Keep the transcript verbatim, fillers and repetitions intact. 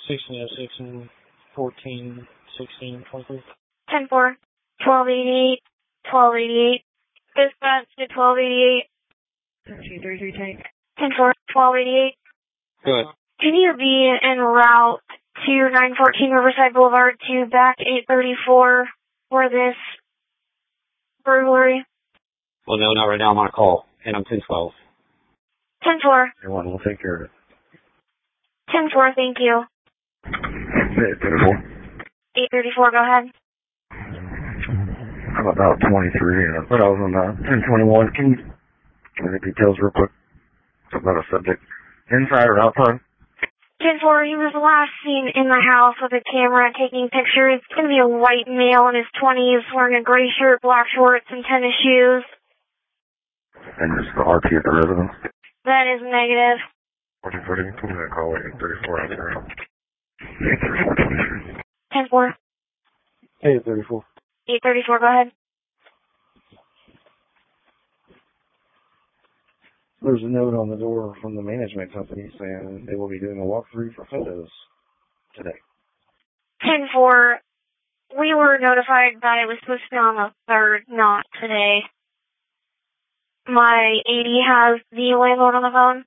sixteen oh six and fourteen sixteen twenty-three. ten four, twelve eighty-eight, twelve eighty-eight. Dispatch to twelve eighty-eight. two thirty-three tank. ten four, twelve eighty-eight. Good. Can you be en route to nine fourteen Riverside Boulevard to back eight thirty-four for this burglary? Well, no, not right now. I'm on a call, and I'm ten twelve. ten four. Everyone, we'll take care of it. ten four, thank you. eight thirty-four. eight thirty-four, go ahead. I'm about twenty-three, and I thought I was on uh, ten twenty-one. Can you give me the details real quick? It's about a subject. Inside or outside? ten four, he was last seen in the house with a camera taking pictures. It's going to be a white male in his twenties wearing a gray shirt, black shorts, and tennis shoes. And just the R P at the residence? That is negative. fourteen forty, come to that call at eight thirty-four outside. eight thirty-four twenty-three. ten four. eight thirty-four. eight thirty-four, go ahead. There's a note on the door from the management company saying they will be doing a walkthrough for photos today. ten four, we were notified that it was supposed to be on the third, not today. My A D has the landlord on the phone.